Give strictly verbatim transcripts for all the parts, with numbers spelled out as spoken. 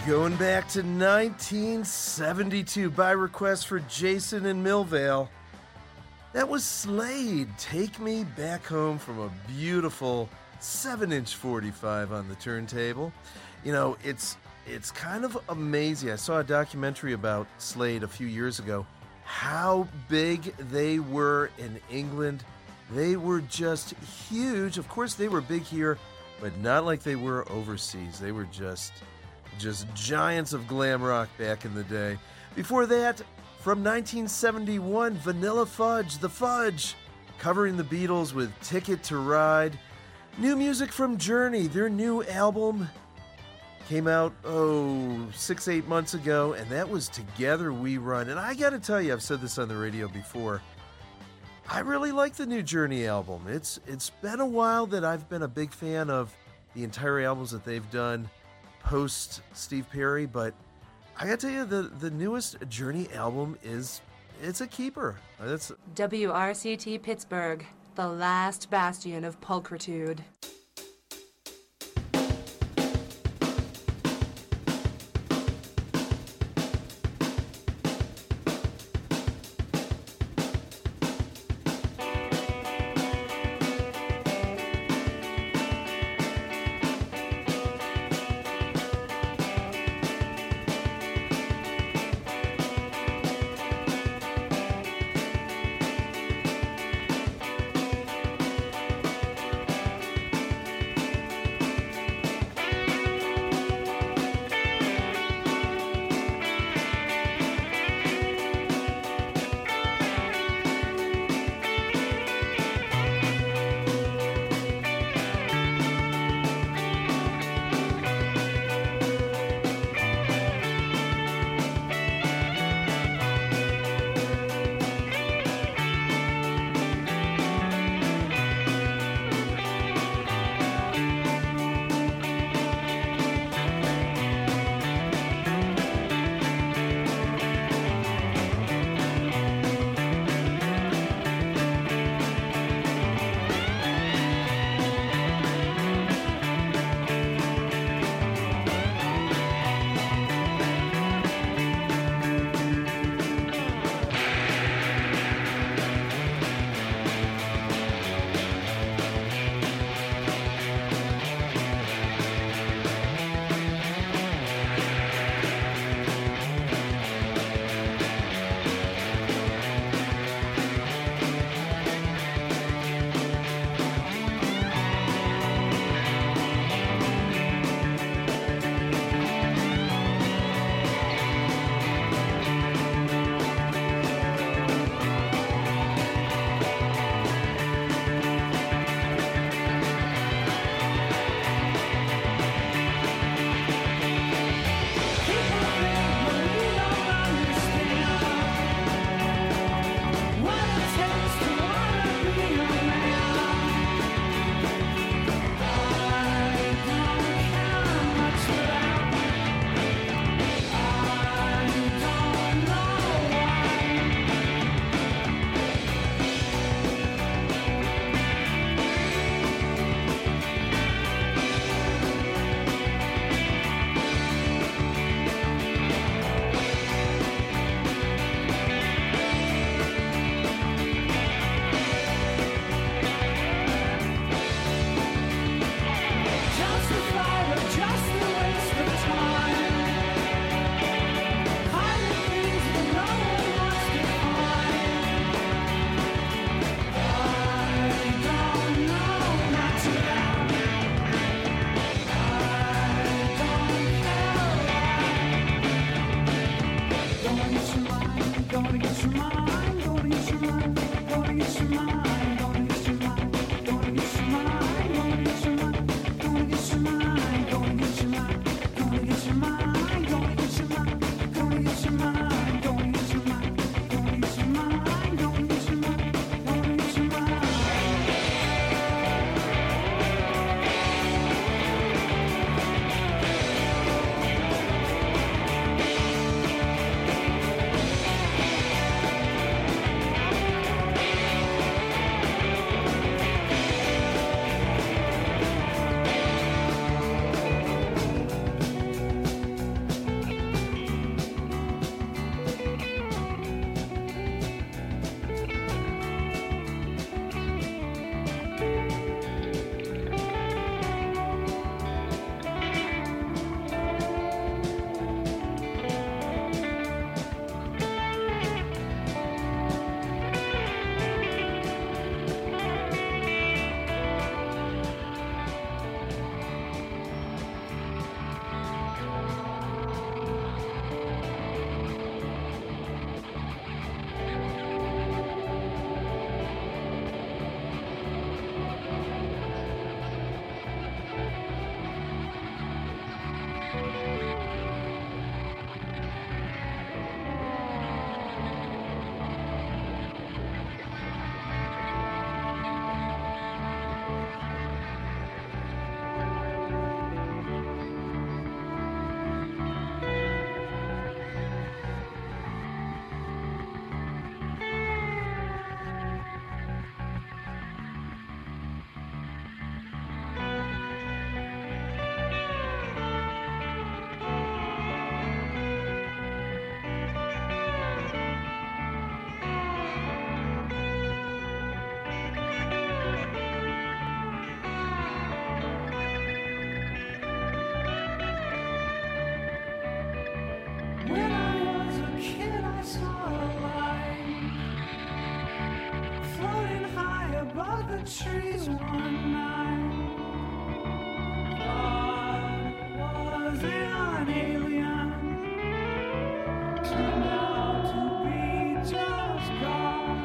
Going back to nineteen seventy-two by request for Jason in Millvale. That was Slade, Take Me Back Home, from a beautiful seven inch forty-five on the turntable. You know, it's it's kind of amazing. I saw a documentary about Slade a few years ago. How big they were in England. They were just huge. Of course, they were big here, but not like they were overseas. They were just, just giants of glam rock back in the day. Before that, from nineteen seventy-one, Vanilla Fudge, The Fudge, covering the Beatles with Ticket to Ride. New music from Journey. Their new album came out, oh, six, eight months ago, and that was Together We Run. And I gotta tell you, I've said this on the radio before, I really like the new Journey album. It's It's been a while that I've been a big fan of the entire albums that they've done post Steve Perry, but I gotta tell you, the, the newest Journey album is, it's a keeper. It's W R C T Pittsburgh, the last bastion of pulchritude. the trees one night. Thought was an alien, turned out to be just God.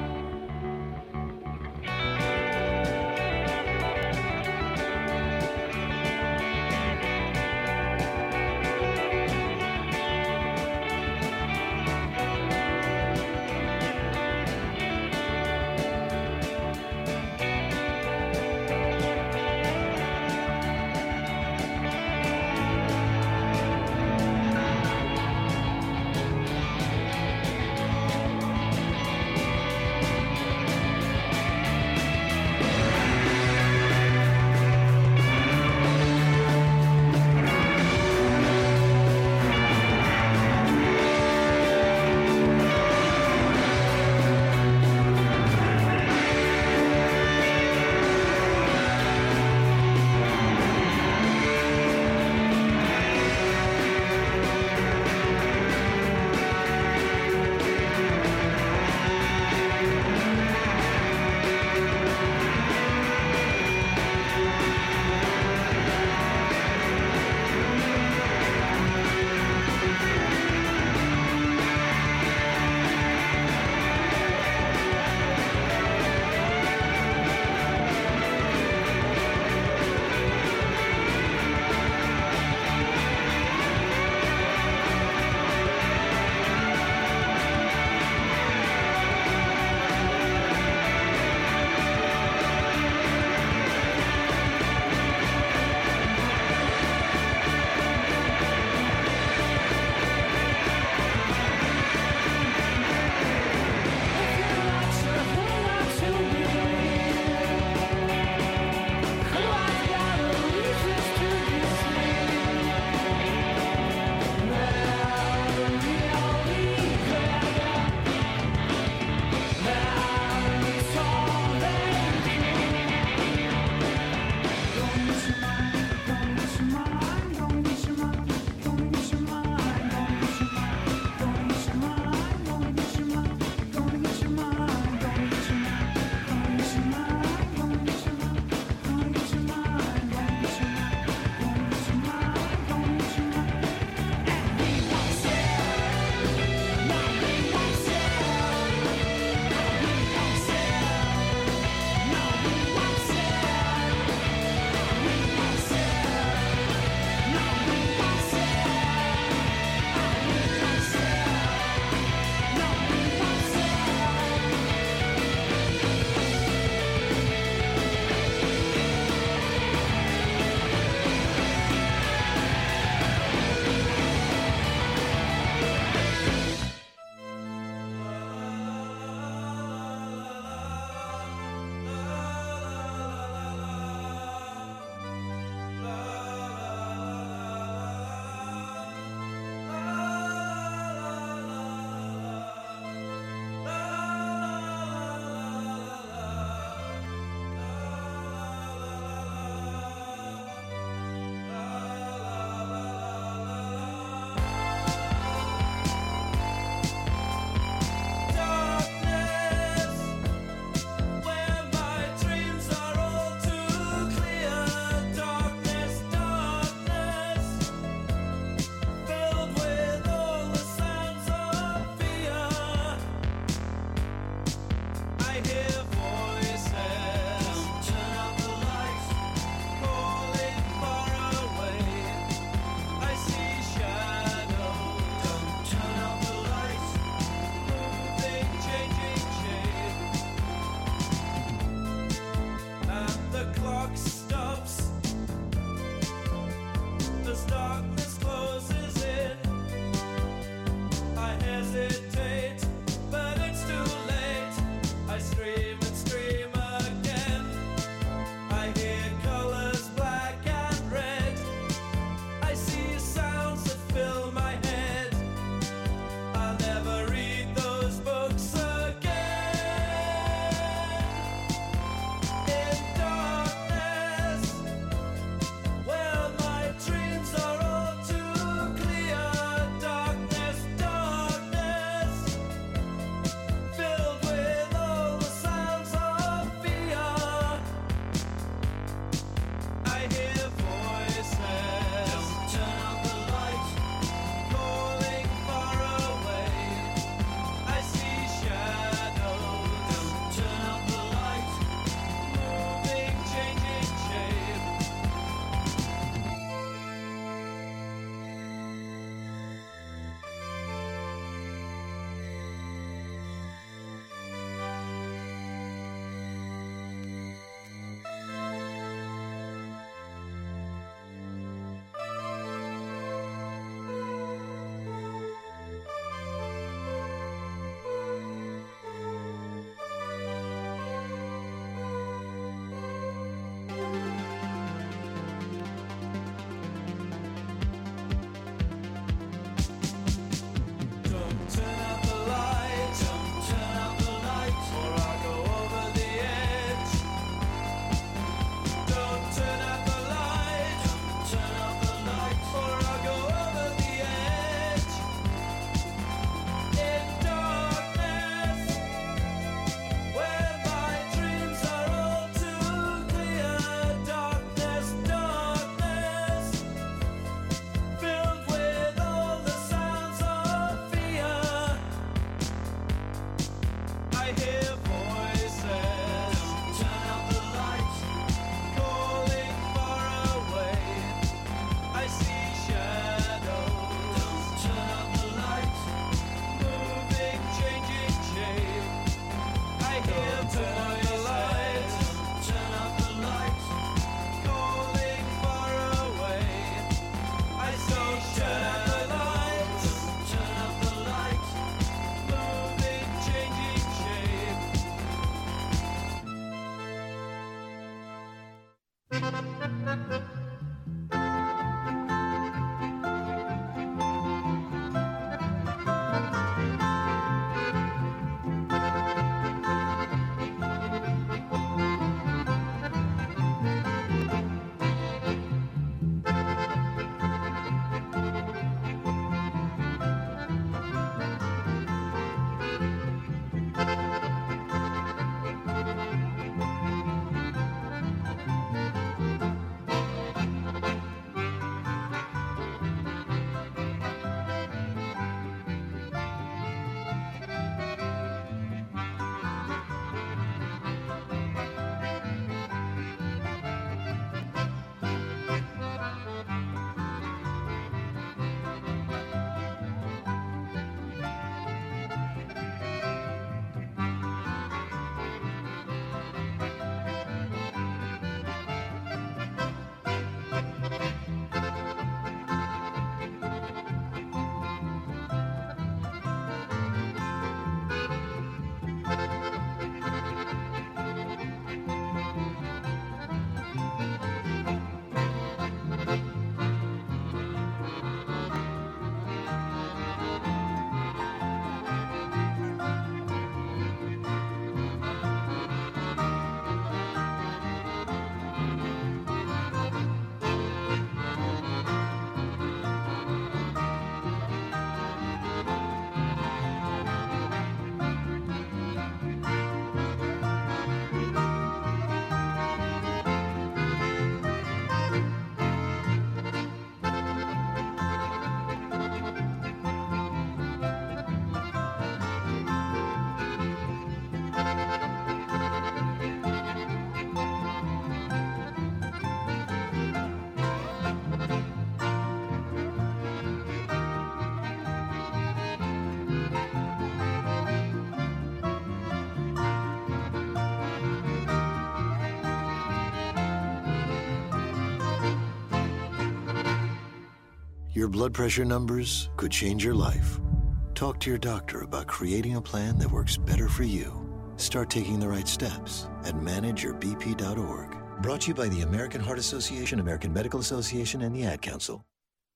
Your blood pressure numbers could change your life. Talk to your doctor about creating a plan that works better for you. Start taking the right steps at manage your b p dot org. Brought to you by the American Heart Association, American Medical Association, and the Ad Council.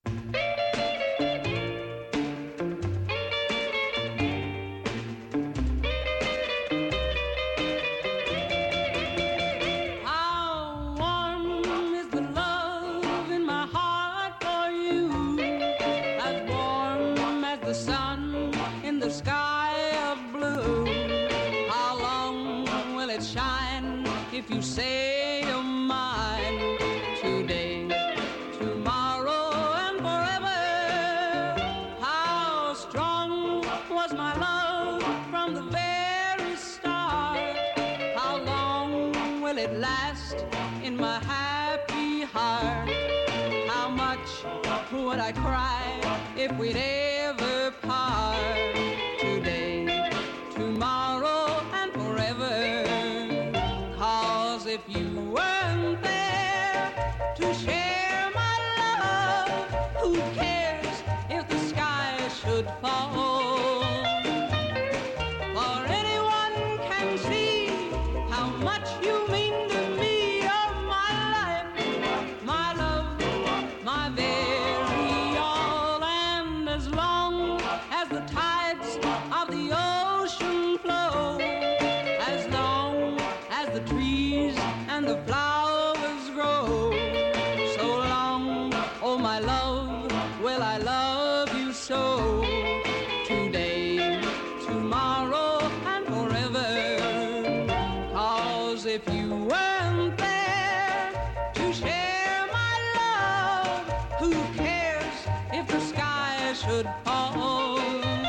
How warm is the love in my heart for you? As warm as the sun in the sky of blue. How long will it shine if you say you're mine? Today, tomorrow, and forever. How strong was my love from the very start? How long will it last in my happy heart? How much would I cry if we'd ever part? Today, tomorrow, and forever. 'Cause if you weren't there to share my love, who cares if the sky should fall? For anyone can see how much you mean to me. You're my life, my love, my very all. And as long as the tides of the ocean flow, as long as the trees and the flowers grow, so long, oh my love, will I love you so. Today, tomorrow, and forever. 'Cause if you weren't there to share my love, who cares if the sky should fall?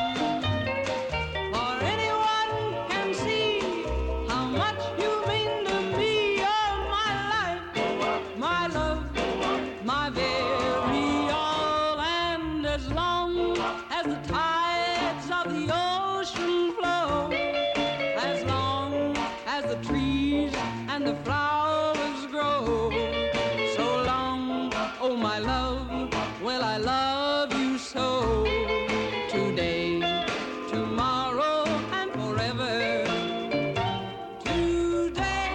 For anyone can see how much you mean to me. You're my life, my love, my very all. And as long as the tides of the ocean flow, as long as the trees and the flowers grow, so long, oh my love, will I love you so. Today, tomorrow, and forever. Today,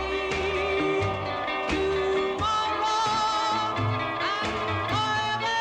tomorrow, and forever.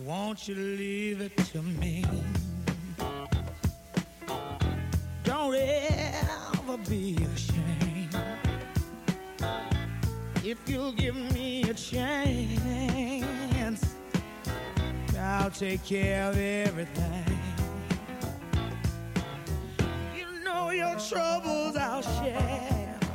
Won't you leave it to me? Don't ever be ashamed. If you'll give me a chance, I'll take care of everything. You know your troubles I'll share.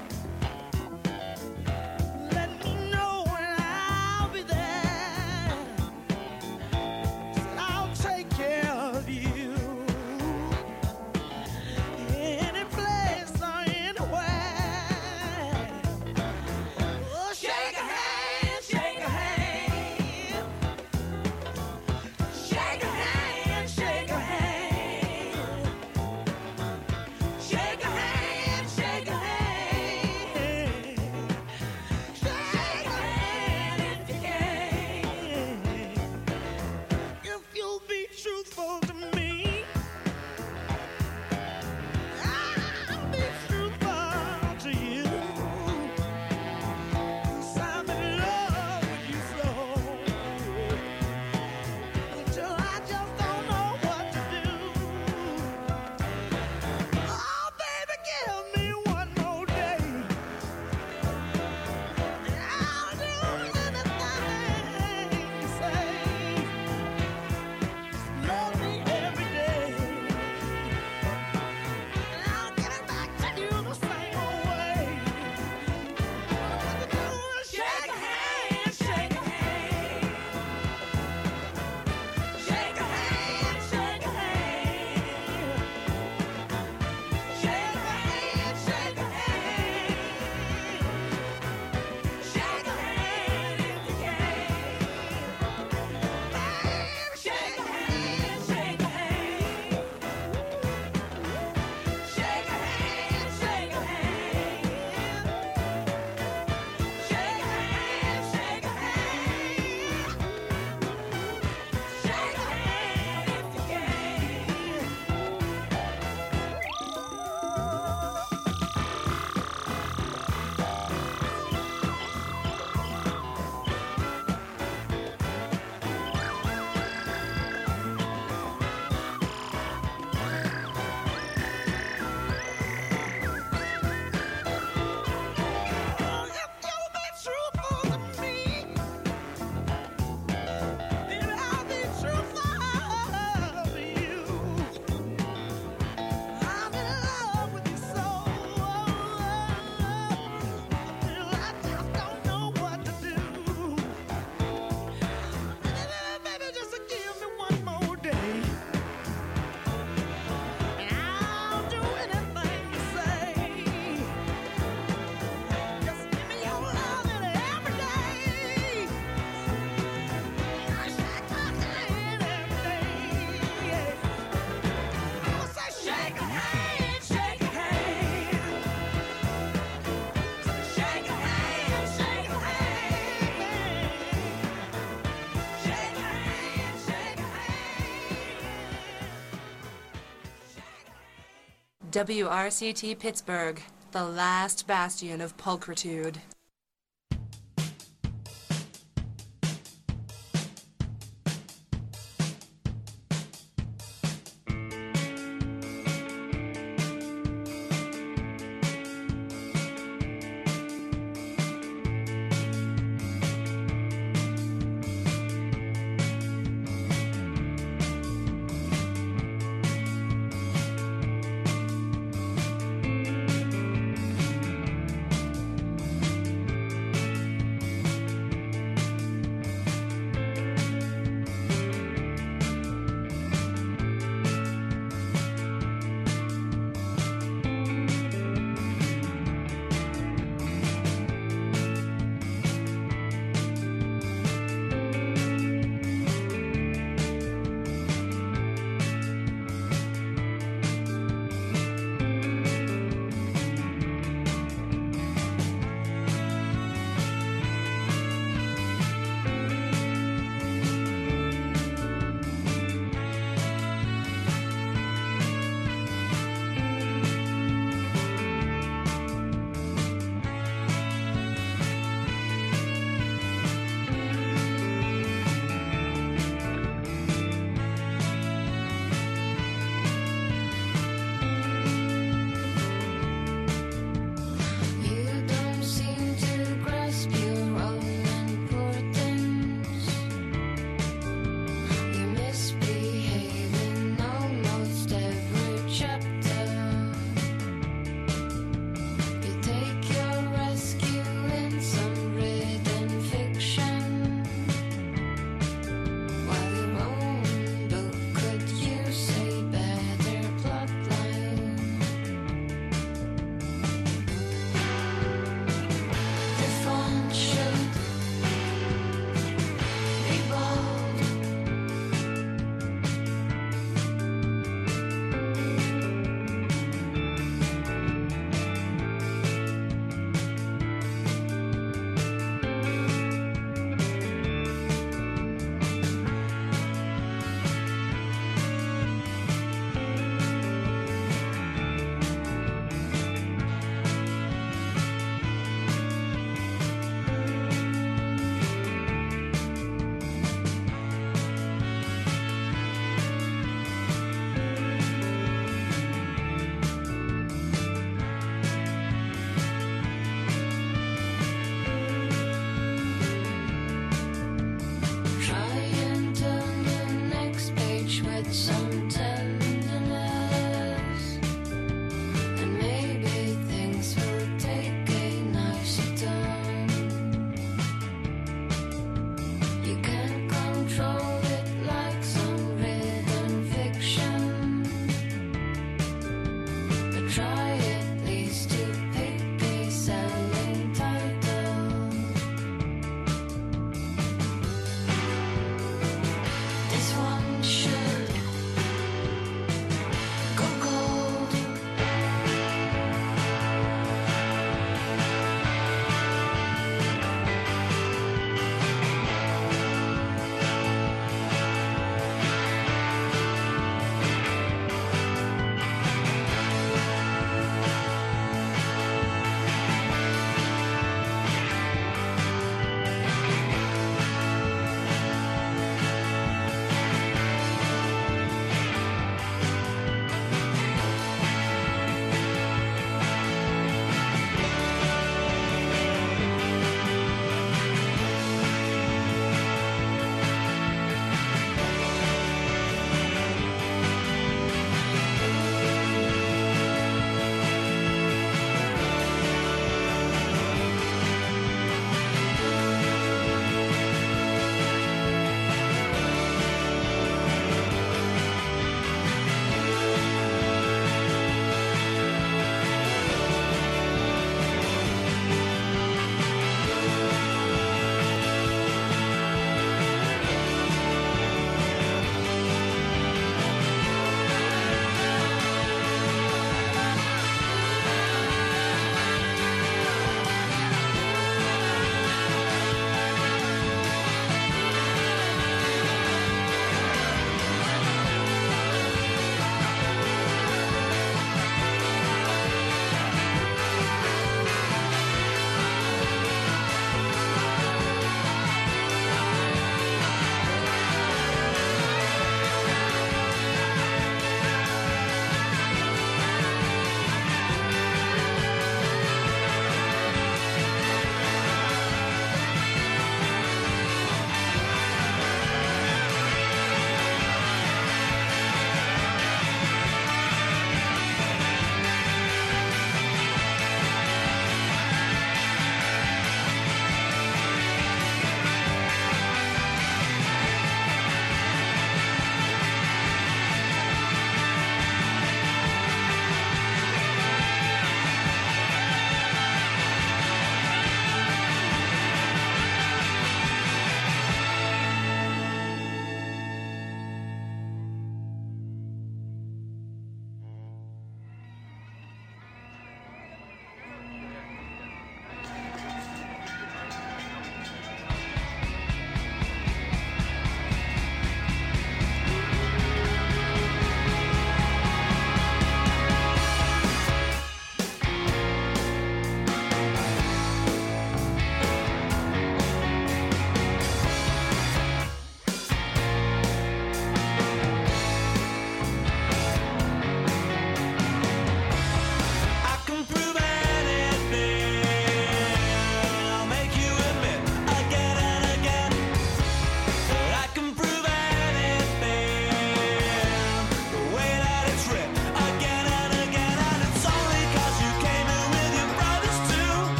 W R C T Pittsburgh, the last bastion of pulchritude.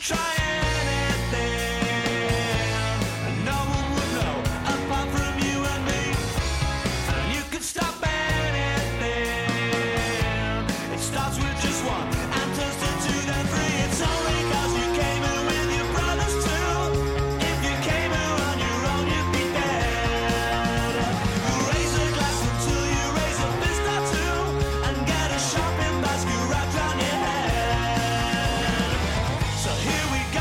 try anything, and no one would know apart from you and me. And you could stop anything. It starts with just one and turns to two, then three. It's only 'cause you came in with your brothers too. If you came in on your own, you'd be dead. Raise a glass until you raise a fist or two, and get a shopping basket wrapped round your head. So here we go.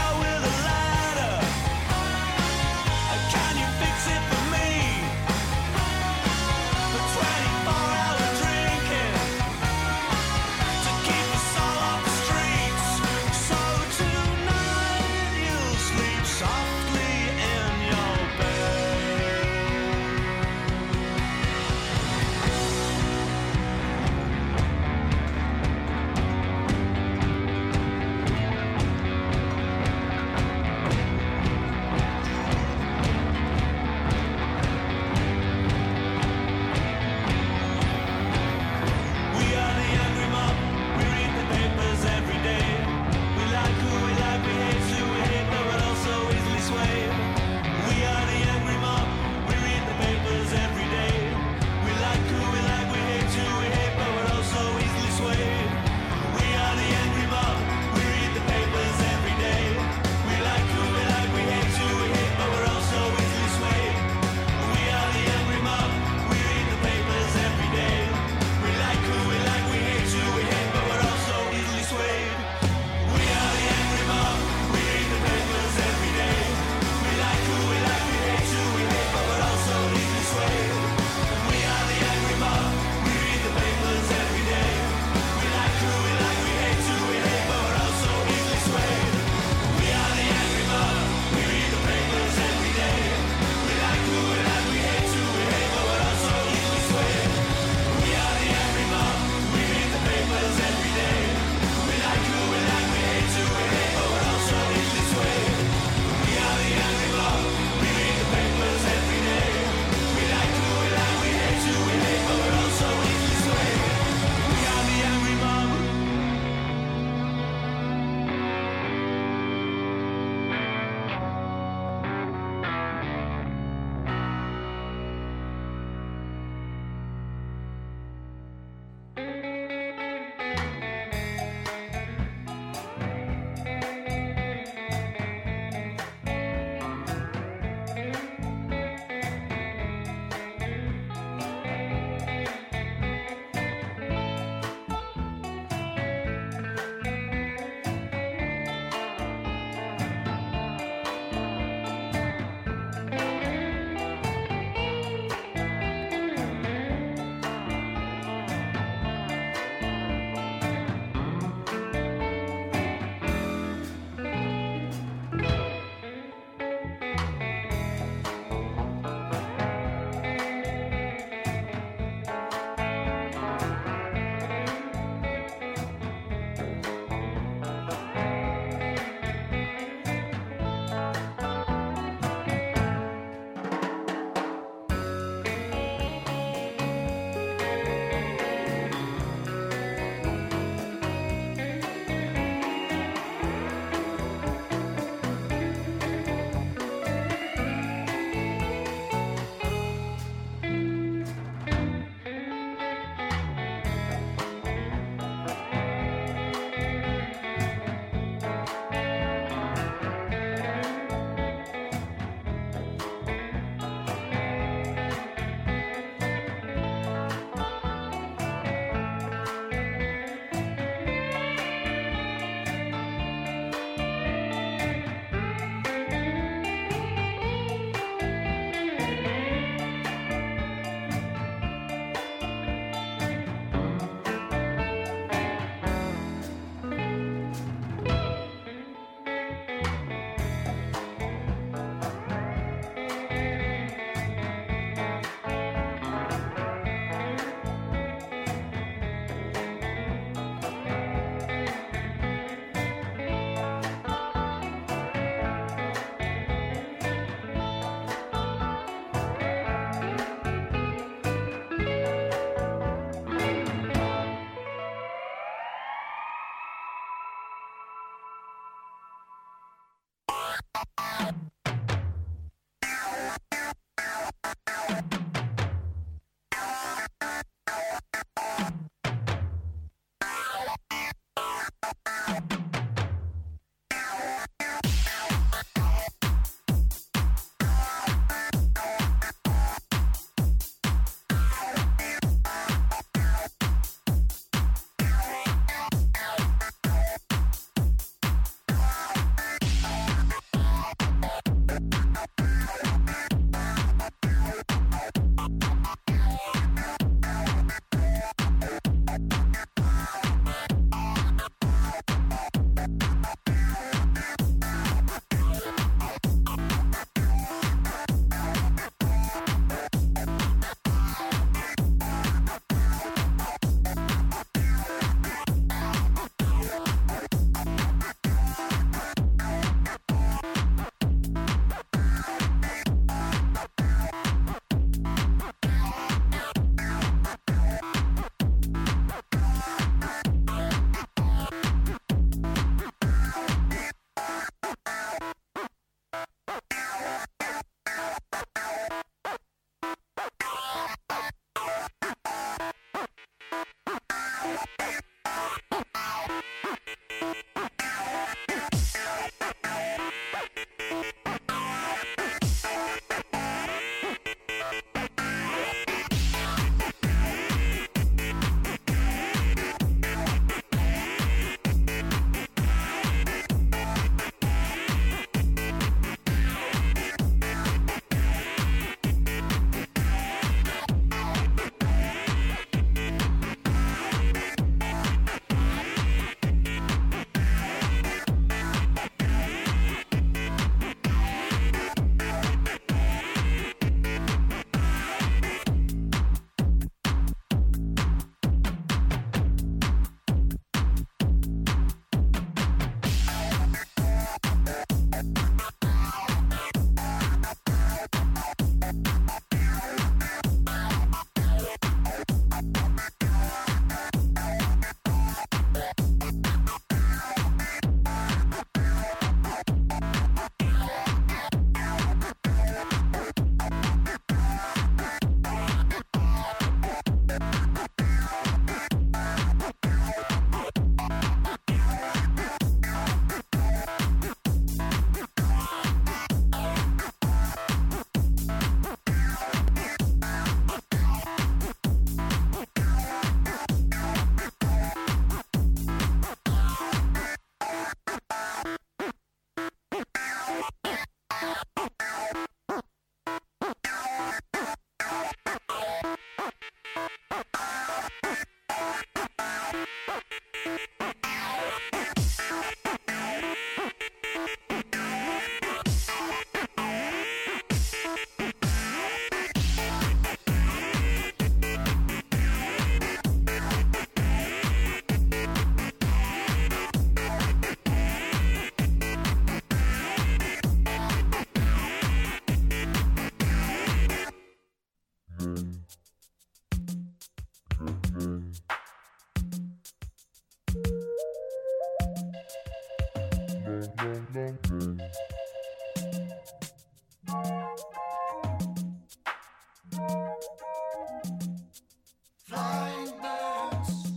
Flying birds,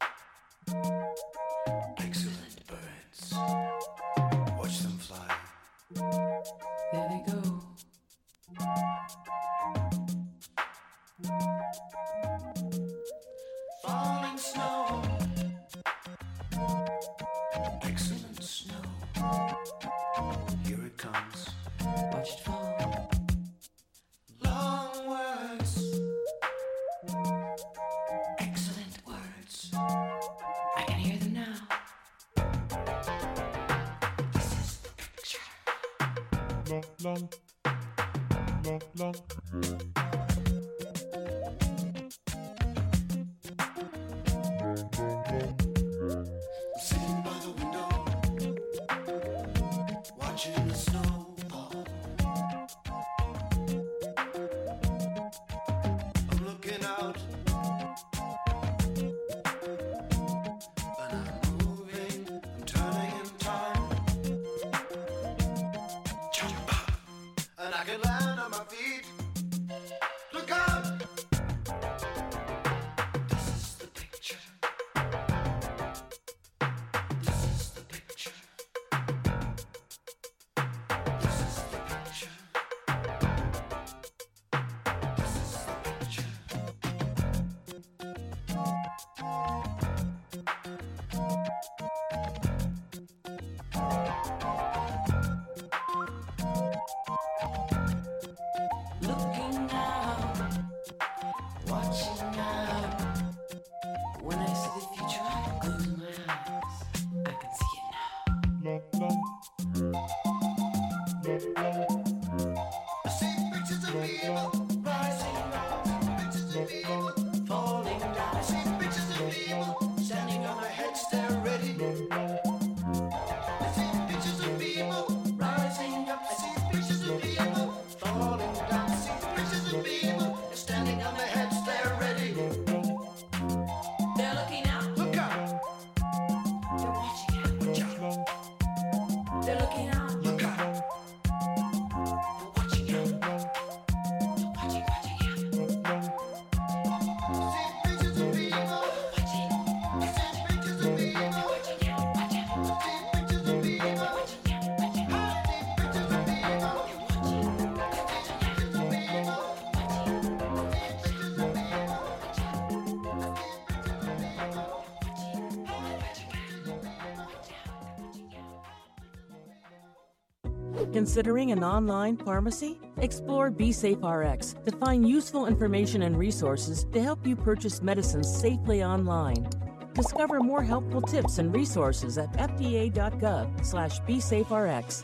excellent birds. Watch them fly. There they go. Falling snow, excellent snow. Here it comes. Watch it fall. Long words, excellent words. I can hear them now. This is the picture. Sitting by the window, watching the snow fall. I'm looking out, and I'm moving, I'm turning in time. Jump up, and I can land on my feet. Look out! This is the picture. This is the picture. This is the picture. This is the picture. Looking out, watching out. When I see the future, I close my eyes. I can see it now. I see pictures of people rising up, pictures of people falling down. I see pictures of people standing on their heads, they're ready. I see pictures of people rising up. I see pictures of people falling down. I see pictures of people standing on their heads, they're ready. They're looking out. Look out! They're watching out. Watch out! They're looking out. Look out! They're watching out. They're watching, watching out. I see pictures of people. Watching. I see pictures of people. Watching out. Watch out. I see pictures of people. Watching out. Watch out. I see pictures of people. Watching. Pictures of people. Considering an online pharmacy? Explore BeSafeRx to find useful information and resources to help you purchase medicines safely online. Discover more helpful tips and resources at fda.gov slash BeSafeRx.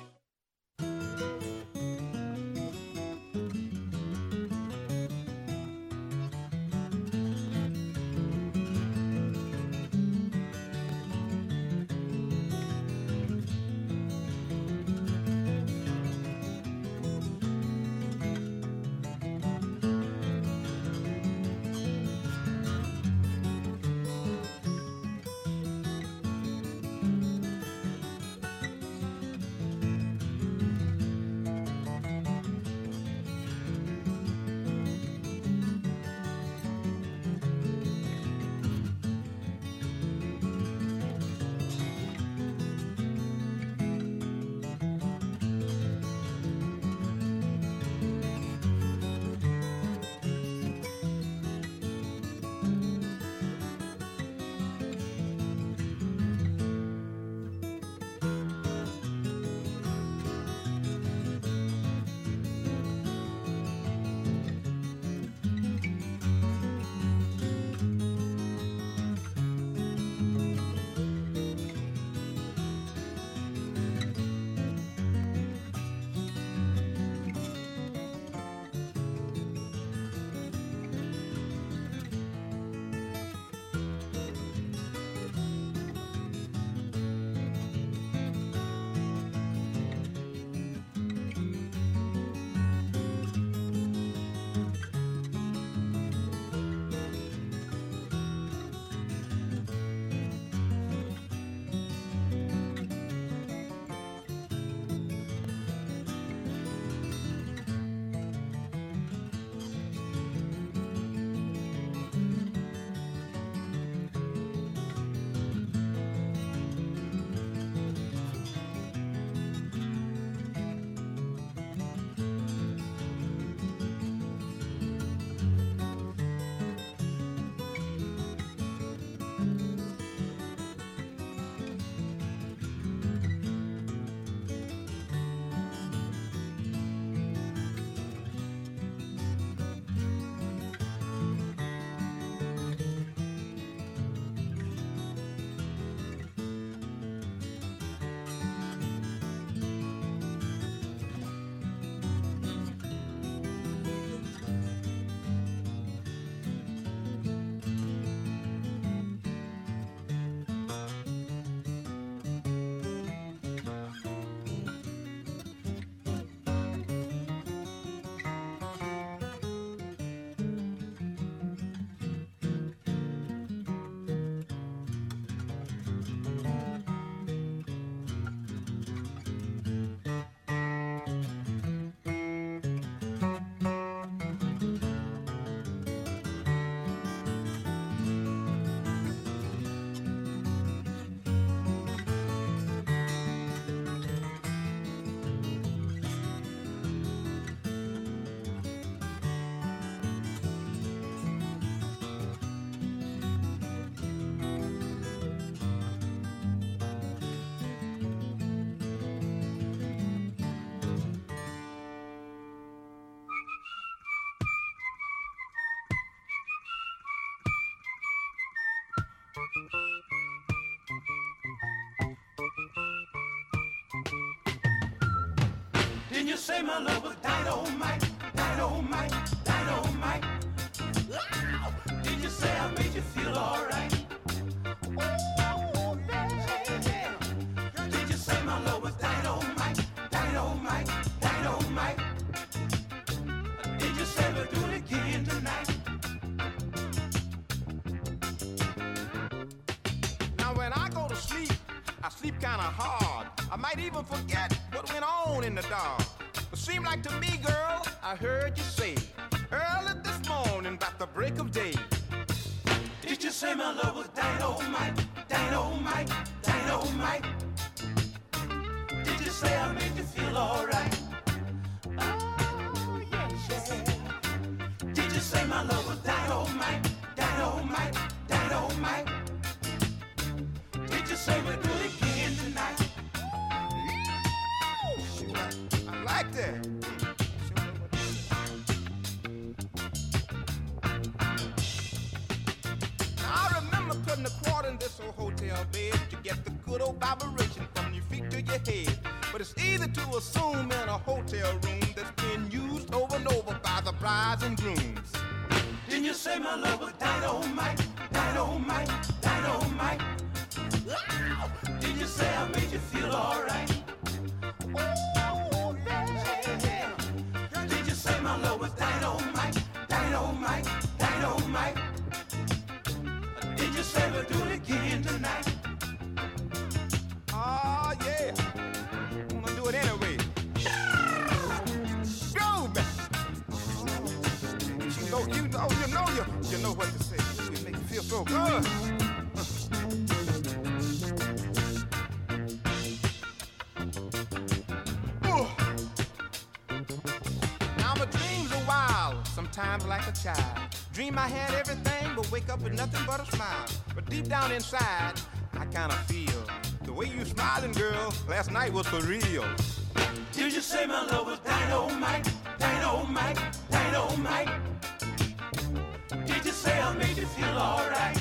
you say my love was dynamite, dynamite, dynamite? Wow. Did you say I made you feel alright? Oh, yeah. Did you say my love was dynamite, dynamite, dynamite? Did you say we'll do it again tonight? Now when I go to sleep, I sleep kinda hard. I might even forget what went on in the dark. But seemed like to me, girl, I heard you say early this morning about the break of day. Did you say my love was dynamite, dynamite, dynamite? Did you say I made you feel alright? Oh, yes, yeah. Did you say my love was dynamite, dynamite, dynamite? Did you say we'll do it again tonight? Ooh, I, I like that. I remember putting a quarter in this old hotel bed to get the good old vibration from your feet to your head. But it's easy to assume in a hotel room that's been used over and over by the brides and grooms. Didn't you say my love was dynamite, dynamite, dynamite? Wow. Did you say I made you feel alright? Oh, yeah. Did you say my love was dynamite, dynamite, dynamite? Did you say we'll do it again tonight? Oh, yeah. I'm gonna do it anyway. Go back. You know, you know, you know, you, you know what to say. It makes you feel so good. Now my dreams are wild, sometimes like a child. Dream I had everything, but wake up with nothing but a smile. But deep down inside, I kinda feel the way you smiling, girl, last night was for real. Did you say my love was dynamite, dynamite, dynamite? Did you say I made you feel alright?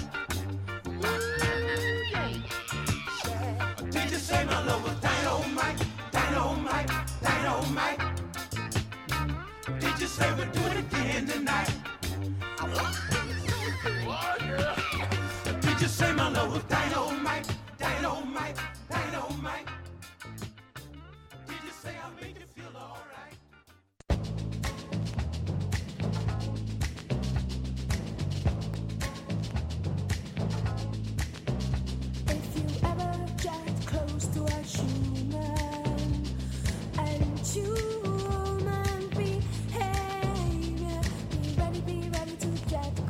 Did you say my love was dynamite, dynamite, dynamite? Did you say we'll do it again tonight? Did you say my love was dynamite, dynamite, dynamite? Did you say I made you feel alright? If you ever get close to a human and human behavior, be ready, be ready to get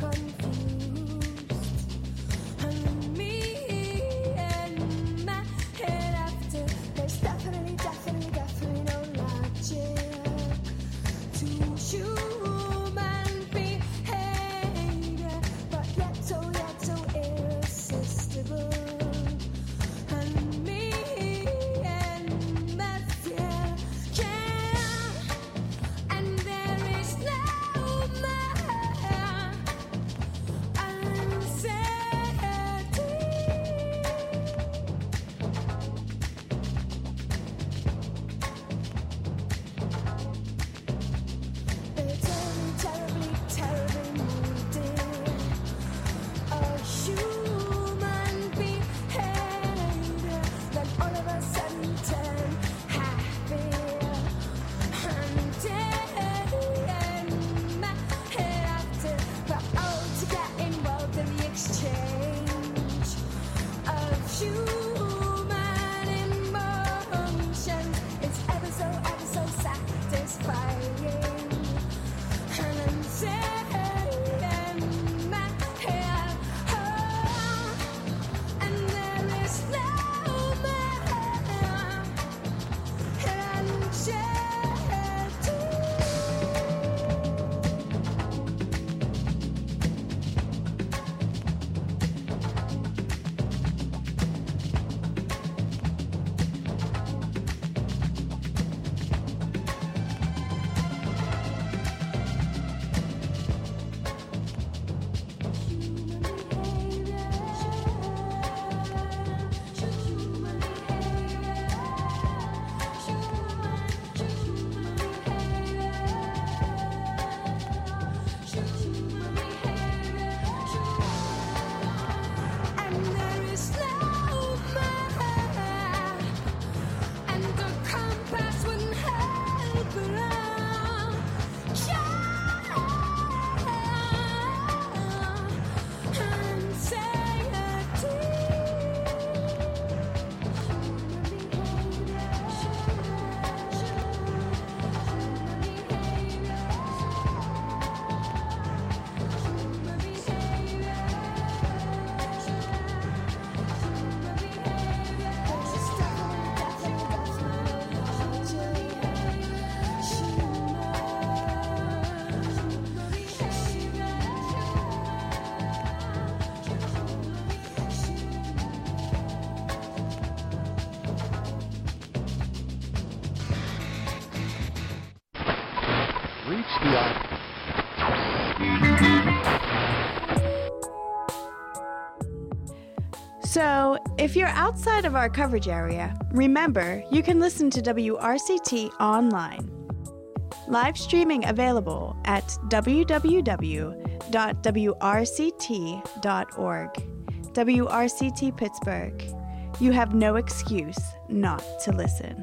So, if you're outside of our coverage area, remember you can listen to W R C T online. Live streaming available at w w w dot w r c t dot org. W R C T Pittsburgh. You have no excuse not to listen.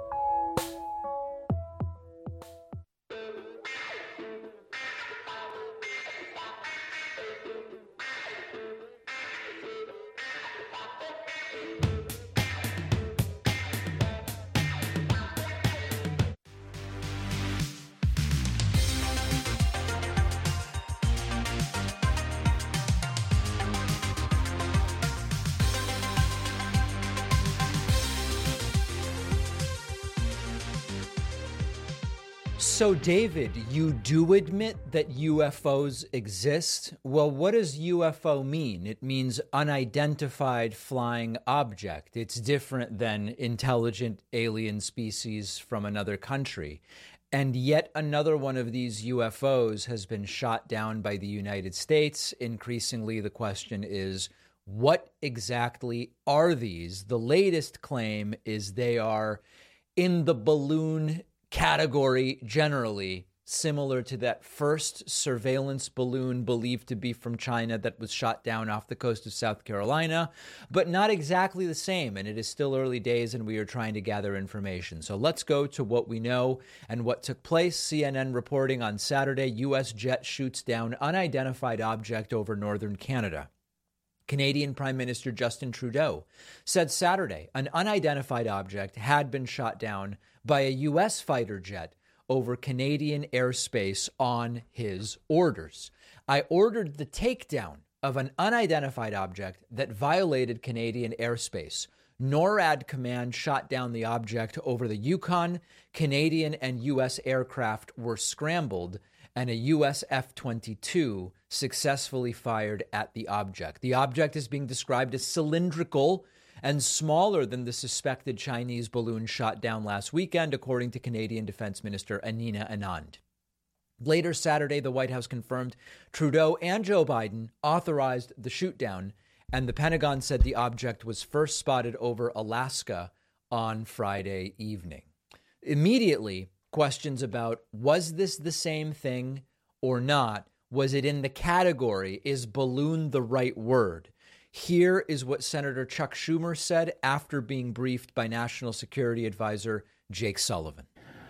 So, David, you do admit that U F Os exist? Well, what does U F O mean? It means unidentified flying object. It's different than intelligent alien species from another country. And yet another one of these U F Os has been shot down by the United States. Increasingly, the question is, what exactly are these? The latest claim is they are in the balloon category generally, similar to that first surveillance balloon believed to be from China that was shot down off the coast of South Carolina, but not exactly the same. And it is still early days and we are trying to gather information. So let's go to what we know and what took place. C N N reporting on Saturday, U S jet shoots down unidentified object over northern Canada. Canadian Prime Minister Justin Trudeau said Saturday an unidentified object had been shot down by a U S fighter jet over Canadian airspace on his orders. I ordered the takedown of an unidentified object that violated Canadian airspace. NORAD command shot down the object over the Yukon. Canadian and U S aircraft were scrambled, and a U S F twenty-two successfully fired at the object. The object is being described as cylindrical and smaller than the suspected Chinese balloon shot down last weekend, according to Canadian Defense Minister Anina Anand. Later Saturday, the White House confirmed Trudeau and Joe Biden authorized the shootdown, and the Pentagon said the object was first spotted over Alaska on Friday evening. Immediately, questions about was this the same thing or not? Was it in the category? Is balloon the right word? Here is what Senator Chuck Schumer said after being briefed by National Security Advisor Jake Sullivan.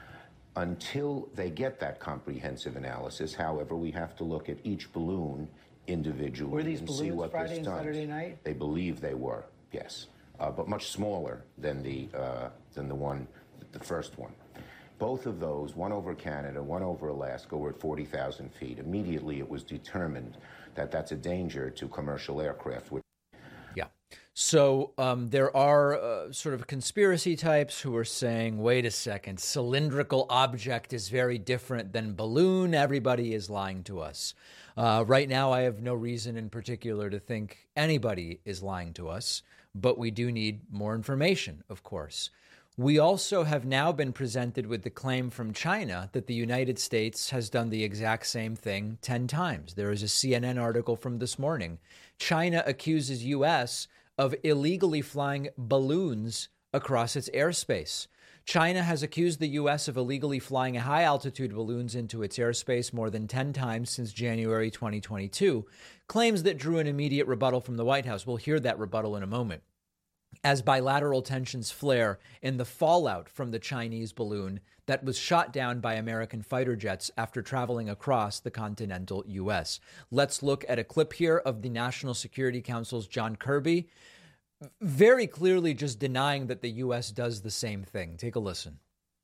Until they get that comprehensive analysis, however, we have to look at each balloon individually Were these and balloons see what Friday this and does. Saturday night? They believe they were, yes, uh, but much smaller than the uh, than the one, the first one. Both of those, one over Canada, one over Alaska, were at forty thousand feet. Immediately, it was determined that that's a danger to commercial aircraft. Which Yeah. So um, there are uh, sort of conspiracy types who are saying, wait a second, cylindrical object is very different than balloon. Everybody is lying to us. Uh, right now, I have no reason in particular to think anybody is lying to us, but we do need more information, of course. We also have now been presented with the claim from China that the United States has done the exact same thing ten times. There is a C N N article from this morning. China accuses U S of illegally flying balloons across its airspace. China has accused the U S of illegally flying high-altitude balloons into its airspace more than ten times since January twenty twenty-two, claims that drew an immediate rebuttal from the White House. We'll hear that rebuttal in a moment. As bilateral tensions flare in the fallout from the Chinese balloon that was shot down by American fighter jets after traveling across the continental U S. Let's look at a clip here of the National Security Council's John Kirby, very clearly just denying that the U S does the same thing. Take a listen.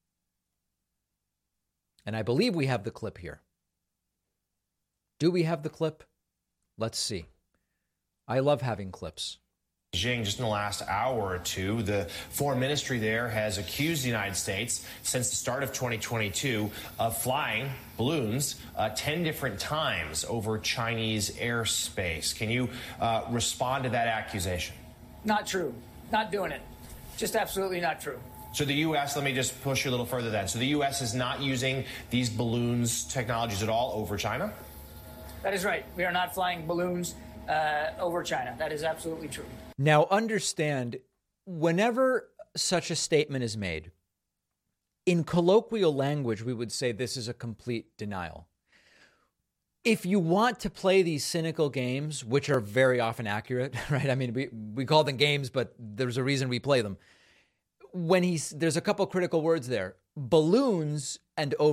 And I believe we have the clip here. Do we have the clip? Let's see. I love having clips. Beijing, just in the last hour or two, the foreign ministry there has accused the United States since the start of twenty twenty-two of flying balloons uh, ten different times over Chinese airspace. Can you uh, respond to that accusation? Not true. Not doing it. Just absolutely not true. So the U S, let me just push you a little further then. So the U S is not using these balloons technologies at all over China? That is right. We are not flying balloons uh, over China. That is absolutely true. Now, understand, whenever such a statement is made, in colloquial language, we would say this is a complete denial. If you want to play these cynical games, which are very often accurate, right? I mean, we, we call them games, but there's a reason we play them. When he's, there's a couple critical words there. Balloons and